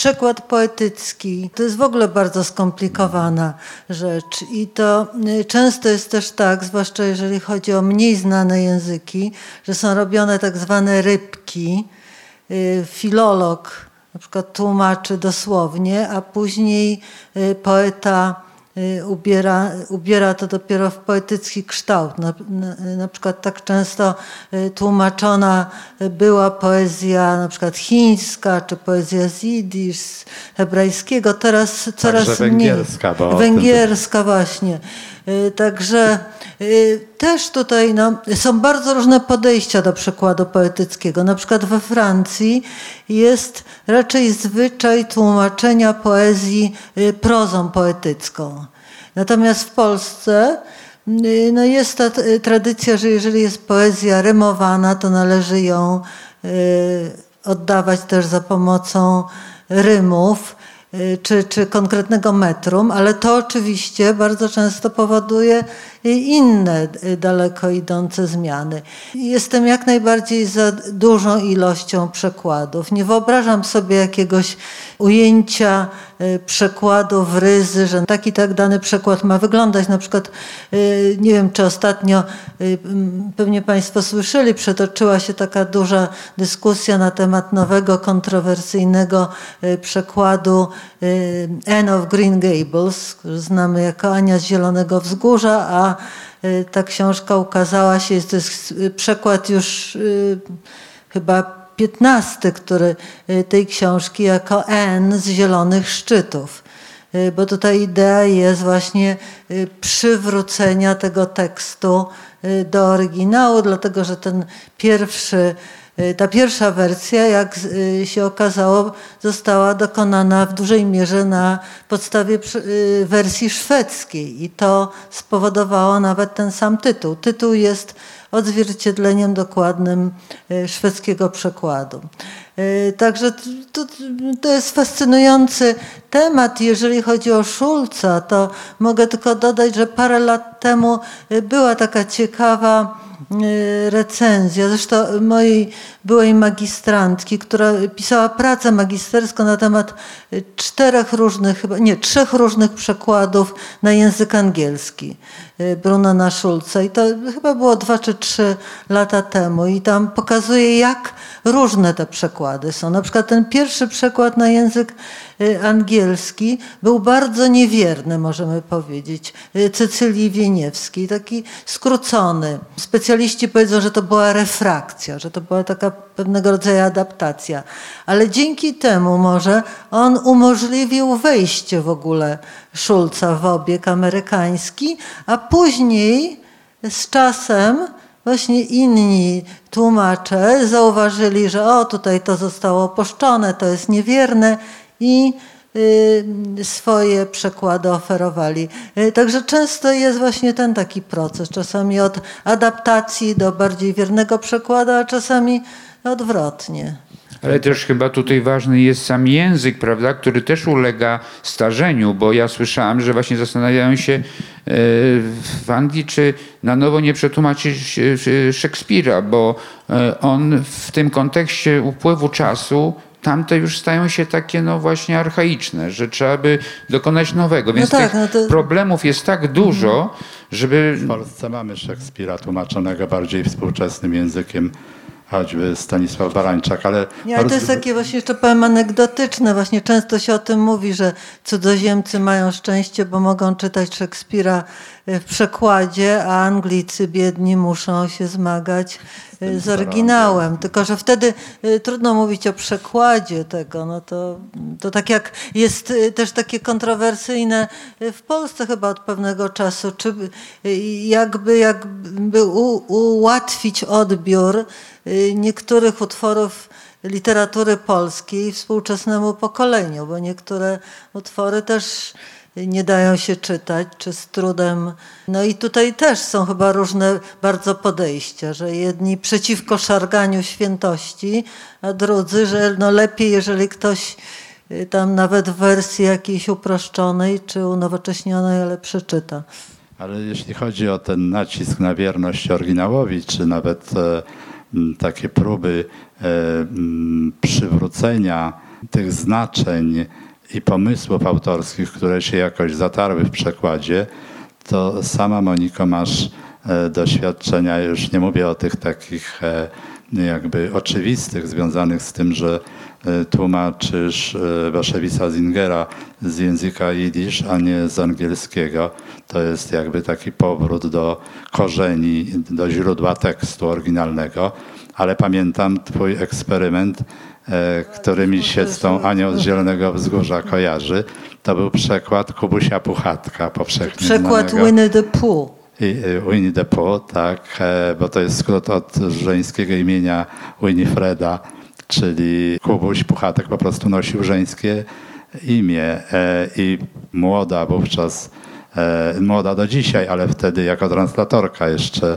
przekład poetycki to jest w ogóle bardzo skomplikowana rzecz i to często jest też tak, zwłaszcza jeżeli chodzi o mniej znane języki, że są robione tak zwane rybki. Filolog na przykład tłumaczy dosłownie, a później poeta ubiera to dopiero w poetycki kształt. Na przykład tak często tłumaczona była poezja na przykład chińska, czy poezja z jidysz, z hebrajskiego. Teraz coraz mniej. Węgierska. Węgierska właśnie. Także też tutaj są bardzo różne podejścia do przekładu poetyckiego. Na przykład we Francji jest raczej zwyczaj tłumaczenia poezji prozą poetycką. Natomiast w Polsce jest ta tradycja, że jeżeli jest poezja rymowana, to należy ją oddawać też za pomocą rymów czy konkretnego metrum, ale to oczywiście bardzo często powoduje inne daleko idące zmiany. Jestem jak najbardziej za dużą ilością przekładów. Nie wyobrażam sobie jakiegoś ujęcia przekładu w ryzy, że tak i tak dany przekład ma wyglądać. Na przykład, nie wiem, czy ostatnio, pewnie Państwo słyszeli, przetoczyła się taka duża dyskusja na temat nowego, kontrowersyjnego przekładu Anne of Green Gables, który znamy jako Ania z Zielonego Wzgórza, a ta książka ukazała się, to jest przekład już chyba 15, który tej książki jako Anne z Zielonych Szczytów. Bo tutaj idea jest właśnie przywrócenia tego tekstu do oryginału, dlatego że ta pierwsza wersja, jak się okazało, została dokonana w dużej mierze na podstawie wersji szwedzkiej i to spowodowało nawet ten sam tytuł. Tytuł jest odzwierciedleniem dokładnym szwedzkiego przekładu. Także to jest fascynujący temat. Jeżeli chodzi o Schulza, to mogę tylko dodać, że parę lat temu była taka ciekawa recenzja, zresztą mojej byłej magistrantki, która pisała pracę magisterską na temat trzech różnych przekładów na język angielski Brunona Schulza i to chyba było 2 czy 3 lata temu i tam pokazuje, jak różne te przekłady są. Na przykład ten pierwszy przekład na język angielski był bardzo niewierny, możemy powiedzieć, Cecylii Wieniewskiej, taki skrócony. Specjaliści powiedzą, że to była refrakcja, że to była taka pewnego rodzaju adaptacja, ale dzięki temu może on umożliwił wejście w ogóle Schulza w obieg amerykański, a później z czasem właśnie inni tłumacze zauważyli, że tutaj to zostało opuszczone, to jest niewierne i swoje przekłady oferowali. Także często jest właśnie ten taki proces, czasami od adaptacji do bardziej wiernego przekładu, a czasami odwrotnie. Ale też chyba tutaj ważny jest sam język, prawda, który też ulega starzeniu, bo ja słyszałem, że właśnie zastanawiają się w Anglii, czy na nowo nie przetłumaczyć Szekspira, bo on w tym kontekście upływu czasu tamte już stają się takie właśnie archaiczne, że trzeba by dokonać nowego. Więc tych problemów jest tak dużo, żeby... W Polsce mamy Szekspira tłumaczonego bardziej współczesnym językiem, choćby Stanisław Barańczak, ale... Nie, to jest takie właśnie, jeszcze powiem, anegdotyczne. Właśnie często się o tym mówi, że cudzoziemcy mają szczęście, bo mogą czytać Szekspira w przekładzie, a Anglicy biedni muszą się zmagać z oryginałem. Tylko że wtedy trudno mówić o przekładzie tego. To tak jak jest też takie kontrowersyjne w Polsce chyba od pewnego czasu, czy jakby ułatwić odbiór niektórych utworów literatury polskiej współczesnemu pokoleniu, bo niektóre utwory też nie dają się czytać, czy z trudem. No i tutaj też są chyba różne bardzo podejścia, że jedni przeciwko szarganiu świętości, a drudzy, że lepiej, jeżeli ktoś tam nawet w wersji jakiejś uproszczonej, czy unowocześnionej, ale przeczyta. Ale jeśli chodzi o ten nacisk na wierność oryginałowi, czy nawet takie próby przywrócenia tych znaczeń i pomysłów autorskich, które się jakoś zatarły w przekładzie, to sama, Moniko, masz doświadczenia, już nie mówię o tych takich jakby oczywistych, związanych z tym, że tłumaczysz Waszewisa Zingera z języka jidysz, a nie z angielskiego. To jest jakby taki powrót do korzeni, do źródła tekstu oryginalnego. Ale pamiętam twój eksperyment, który mi się z tą Anią z Zielonego Wzgórza kojarzy. To był przekład Kubusia Puchatka, powszechnie Przekład znanego. Winnie the Pooh. Winnie the Pooh, tak, bo to jest skrót od żeńskiego imienia Winifreda, czyli Kubuś Puchatek po prostu nosił żeńskie imię i młoda wówczas, młoda do dzisiaj, ale wtedy jako translatorka jeszcze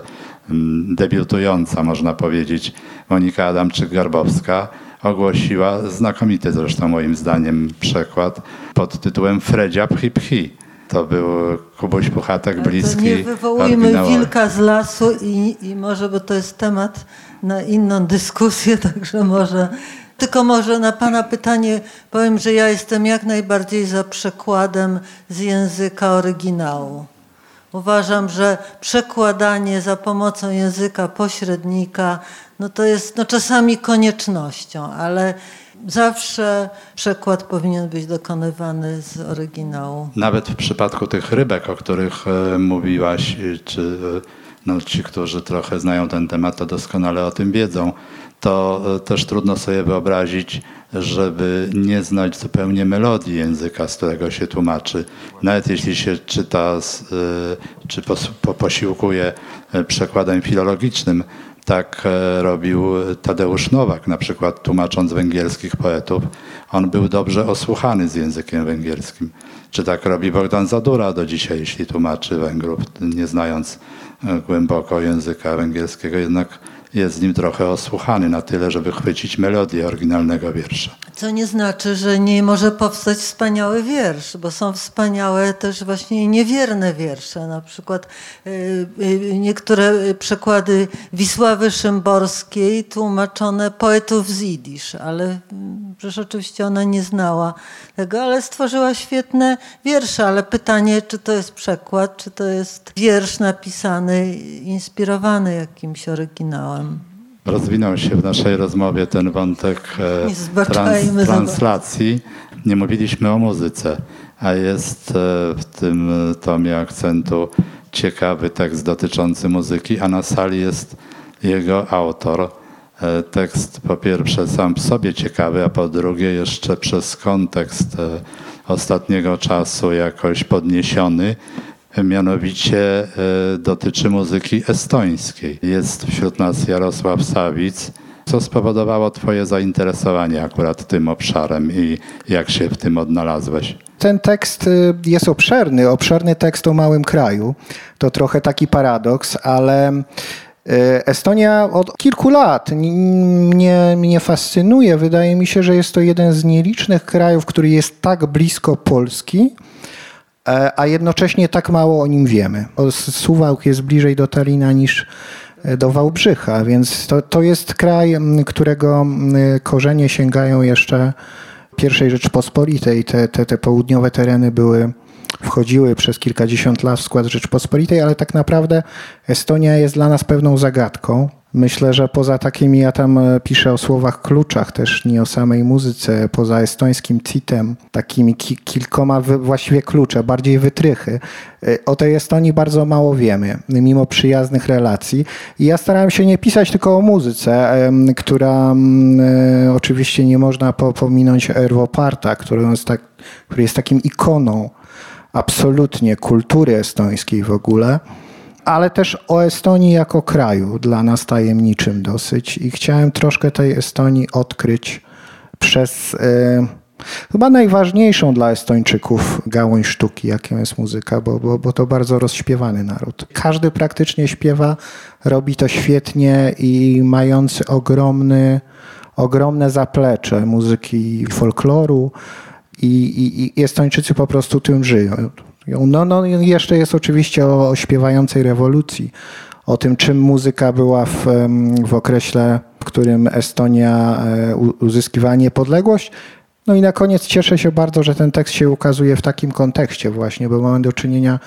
debiutująca, można powiedzieć, Monika Adamczyk-Garbowska ogłosiła znakomity zresztą moim zdaniem przekład pod tytułem Fredzia Pchi Pchi. To był Kubuś Puchatek bliski. Nie wywołujmy wilka z lasu i może, bo to jest temat na inną dyskusję, także może... Tylko może na pana pytanie powiem, że ja jestem jak najbardziej za przekładem z języka oryginału. Uważam, że przekładanie za pomocą języka pośrednika, no to jest czasami koniecznością, ale zawsze przekład powinien być dokonywany z oryginału. Nawet w przypadku tych rybek, o których mówiłaś, czy ci, którzy trochę znają ten temat, to doskonale o tym wiedzą, to też trudno sobie wyobrazić, żeby nie znać zupełnie melodii języka, z którego się tłumaczy. Nawet jeśli się czyta, czy posiłkuje przekładem filologicznym, tak robił Tadeusz Nowak, na przykład tłumacząc węgierskich poetów. On był dobrze osłuchany z językiem węgierskim. Czy tak robi Bogdan Zadura do dzisiaj, jeśli tłumaczy Węgrów, nie znając głęboko języka węgierskiego, jednak jest z nim trochę osłuchany na tyle, żeby chwycić melodię oryginalnego wiersza. Co nie znaczy, że nie może powstać wspaniały wiersz, bo są wspaniałe też właśnie niewierne wiersze. Na przykład niektóre przekłady Wisławy Szymborskiej tłumaczone poetów z jidysz, ale przecież oczywiście ona nie znała tego, ale stworzyła świetne wiersze. Ale pytanie, czy to jest przekład, czy to jest wiersz napisany, inspirowany jakimś oryginałem. Rozwinął się w naszej rozmowie ten wątek translacji. Nie mówiliśmy o muzyce, a jest w tym tomie akcentu ciekawy tekst dotyczący muzyki, a na sali jest jego autor. Tekst po pierwsze sam w sobie ciekawy, a po drugie jeszcze przez kontekst ostatniego czasu jakoś podniesiony. Mianowicie dotyczy muzyki estońskiej. Jest wśród nas Jarosław Sawic. Co spowodowało twoje zainteresowanie akurat tym obszarem i jak się w tym odnalazłeś? Ten tekst jest obszerny tekst o małym kraju. To trochę taki paradoks, ale Estonia od kilku lat mnie fascynuje. Wydaje mi się, że jest to jeden z nielicznych krajów, który jest tak blisko Polski, a jednocześnie tak mało o nim wiemy. Suwałk jest bliżej do Talina niż do Wałbrzycha, więc to jest kraj, którego korzenie sięgają jeszcze I Rzeczpospolitej. Te południowe tereny wchodziły przez kilkadziesiąt lat w skład Rzeczpospolitej, ale tak naprawdę Estonia jest dla nas pewną zagadką. Myślę, że poza takimi, ja tam piszę o słowach kluczach, też nie o samej muzyce, poza estońskim citem, takimi kilkoma właściwie klucze, bardziej wytrychy. O tej Estonii bardzo mało wiemy, mimo przyjaznych relacji. I ja starałem się nie pisać tylko o muzyce, która oczywiście nie można pominąć Ervo Parta, który jest takim ikoną absolutnie kultury estońskiej w ogóle, ale też o Estonii jako kraju, dla nas tajemniczym dosyć. I chciałem troszkę tej Estonii odkryć przez chyba najważniejszą dla Estończyków gałąź sztuki, jaką jest muzyka, bo to bardzo rozśpiewany naród. Każdy praktycznie śpiewa, robi to świetnie i mający ogromne zaplecze muzyki folkloru i Estończycy po prostu tym żyją. No jeszcze jest oczywiście o śpiewającej rewolucji, o tym, czym muzyka była w okresie, w którym Estonia uzyskiwała niepodległość No i na koniec cieszę się bardzo, że ten tekst się ukazuje w takim kontekście właśnie, bo mamy do czynienia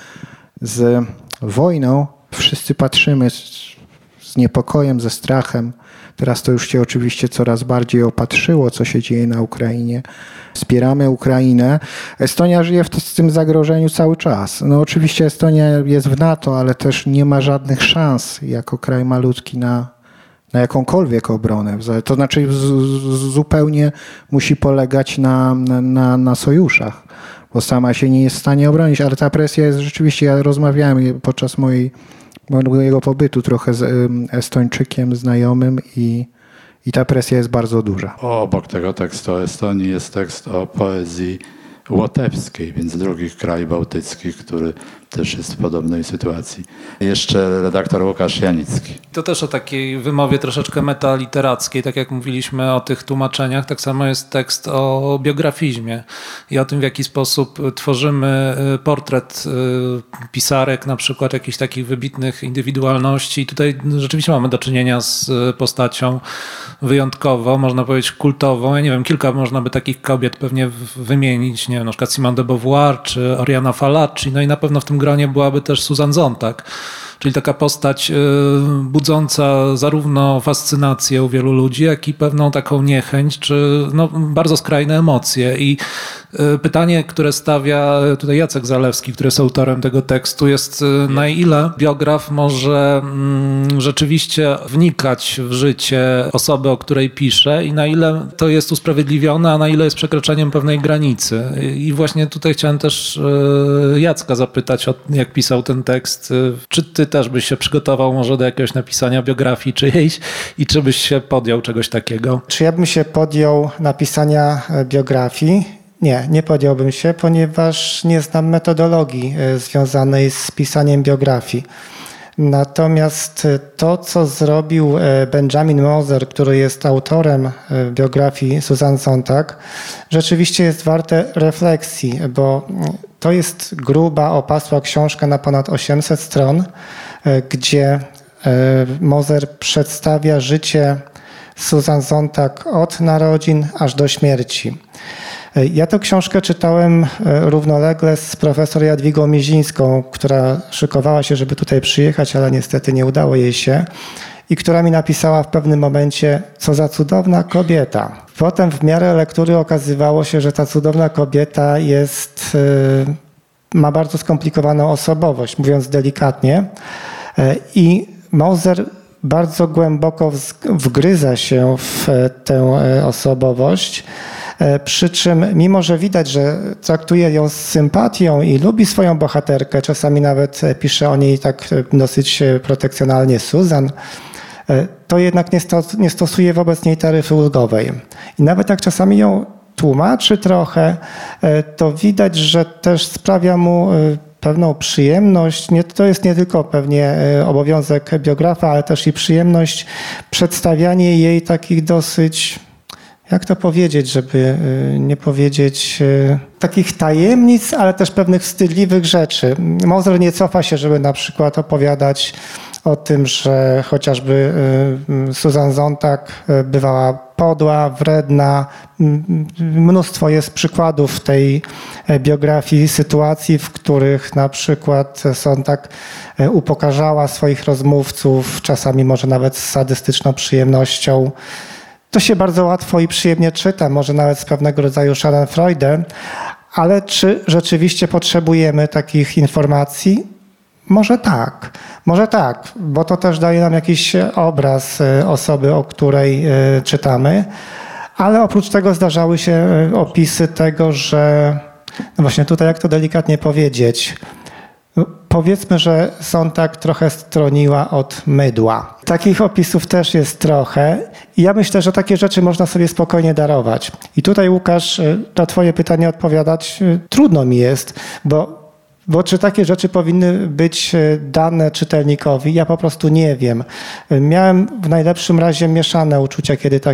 z wojną. Wszyscy patrzymy z niepokojem, ze strachem. Teraz to już się oczywiście coraz bardziej opatrzyło, co się dzieje na Ukrainie. Wspieramy Ukrainę. Estonia żyje w tym zagrożeniu cały czas. No oczywiście Estonia jest w NATO, ale też nie ma żadnych szans jako kraj malutki na jakąkolwiek obronę. To znaczy zupełnie musi polegać na sojuszach, bo sama się nie jest w stanie obronić, ale ta presja jest rzeczywiście, ja rozmawiałem podczas mojego pobytu trochę z Estończykiem znajomym i ta presja jest bardzo duża. Obok tego tekstu o Estonii jest tekst o poezji łotewskiej, więc drugi kraj bałtycki, który też jest w podobnej sytuacji. Jeszcze redaktor Łukasz Janicki. To też o takiej wymowie troszeczkę metaliterackiej, tak jak mówiliśmy o tych tłumaczeniach, tak samo jest tekst o biografizmie i o tym, w jaki sposób tworzymy portret pisarek, na przykład jakichś takich wybitnych indywidualności. I tutaj rzeczywiście mamy do czynienia z postacią wyjątkową, można powiedzieć kultową. Ja nie wiem, kilka można by takich kobiet pewnie wymienić, nie wiem, na przykład Simone de Beauvoir czy Oriana Fallaci, no i na pewno w tym gronie byłaby też Susan Sontag, czyli taka postać budząca zarówno fascynację u wielu ludzi, jak i pewną taką niechęć, czy bardzo skrajne emocje. I pytanie, które stawia tutaj Jacek Zalewski, który jest autorem tego tekstu, jest na ile biograf może rzeczywiście wnikać w życie osoby, o której pisze i na ile to jest usprawiedliwione, a na ile jest przekroczeniem pewnej granicy. I właśnie tutaj chciałem też Jacka zapytać, jak pisał ten tekst. Czy ty też byś się przygotował może do jakiegoś napisania biografii czyjejś i czy byś się podjął czegoś takiego? Czy ja bym się podjął napisania biografii? Nie podjąłbym się, ponieważ nie znam metodologii związanej z pisaniem biografii. Natomiast to, co zrobił Benjamin Moser, który jest autorem biografii Susan Sontag, rzeczywiście jest warte refleksji, bo to jest gruba, opasła książka na ponad 800 stron, gdzie Moser przedstawia życie Susan Sontag od narodzin aż do śmierci. Ja tę książkę czytałem równolegle z profesor Jadwigą Mizińską, która szykowała się, żeby tutaj przyjechać, ale niestety nie udało jej się i która mi napisała w pewnym momencie, co za cudowna kobieta. Potem w miarę lektury okazywało się, że ta cudowna kobieta ma bardzo skomplikowaną osobowość, mówiąc delikatnie. I Moser bardzo głęboko wgryza się w tę osobowość. Przy czym, mimo że widać, że traktuje ją z sympatią i lubi swoją bohaterkę, czasami nawet pisze o niej tak dosyć protekcjonalnie Susan, to jednak nie stosuje wobec niej taryfy ulgowej. I nawet jak czasami ją tłumaczy trochę, to widać, że też sprawia mu pewną przyjemność. To jest nie tylko pewnie obowiązek biografa, ale też i przyjemność przedstawianie jej takich dosyć, jak to powiedzieć, żeby nie powiedzieć takich tajemnic, ale też pewnych wstydliwych rzeczy. Moser nie cofa się, żeby na przykład opowiadać o tym, że chociażby Susan Sontag bywała podła, wredna. Mnóstwo jest przykładów w tej biografii sytuacji, w których na przykład Sontag upokarzała swoich rozmówców, czasami może nawet z sadystyczną przyjemnością. To się bardzo łatwo i przyjemnie czyta, może nawet z pewnego rodzaju schadenfreude, ale czy rzeczywiście potrzebujemy takich informacji? Może tak, bo to też daje nam jakiś obraz osoby, o której czytamy, ale oprócz tego zdarzały się opisy tego, że no właśnie tutaj jak to delikatnie powiedzieć, powiedzmy, że Sontag trochę stroniła od mydła. Takich opisów też jest trochę i ja myślę, że takie rzeczy można sobie spokojnie darować. I tutaj, Łukasz, na twoje pytanie odpowiadać trudno mi jest, bo czy takie rzeczy powinny być dane czytelnikowi? Ja po prostu nie wiem. Miałem w najlepszym razie mieszane uczucia,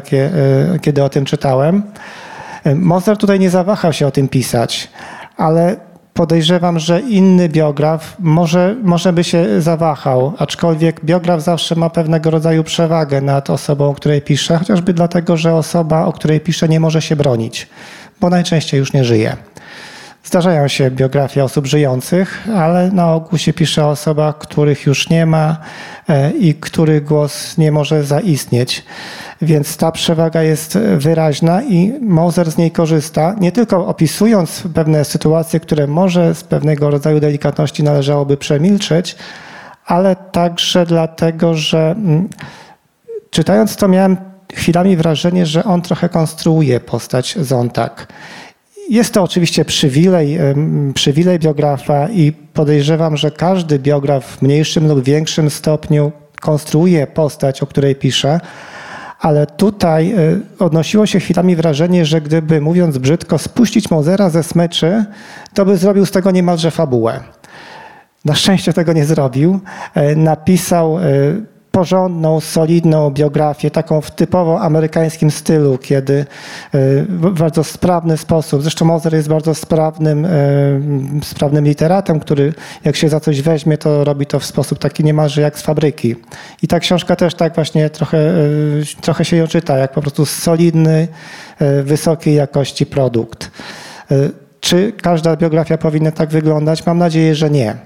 kiedy o tym czytałem. Moser tutaj nie zawahał się o tym pisać, ale podejrzewam, że inny biograf może by się zawahał, aczkolwiek biograf zawsze ma pewnego rodzaju przewagę nad osobą, o której pisze, chociażby dlatego, że osoba, o której pisze, nie może się bronić, bo najczęściej już nie żyje. Zdarzają się biografie osób żyjących, ale na ogół się pisze o osobach, których już nie ma i których głos nie może zaistnieć. Więc ta przewaga jest wyraźna i Moser z niej korzysta, nie tylko opisując pewne sytuacje, które może z pewnego rodzaju delikatności należałoby przemilczeć, ale także dlatego, że czytając to miałem chwilami wrażenie, że on trochę konstruuje postać Sontag. Jest to oczywiście przywilej biografa i podejrzewam, że każdy biograf w mniejszym lub większym stopniu konstruuje postać, o której pisze, ale tutaj odnosiło się chwilami wrażenie, że gdyby, mówiąc brzydko, spuścić Mosera ze smyczy, to by zrobił z tego niemalże fabułę. Na szczęście tego nie zrobił. Napisał porządną, solidną biografię, taką w typowo amerykańskim stylu, kiedy w bardzo sprawny sposób, zresztą Moser jest bardzo sprawnym literatem, który jak się za coś weźmie, to robi to w sposób taki niemalże jak z fabryki. I ta książka też tak właśnie trochę się ją czyta, jak po prostu solidny, wysokiej jakości produkt. Czy każda biografia powinna tak wyglądać? Mam nadzieję, że nie.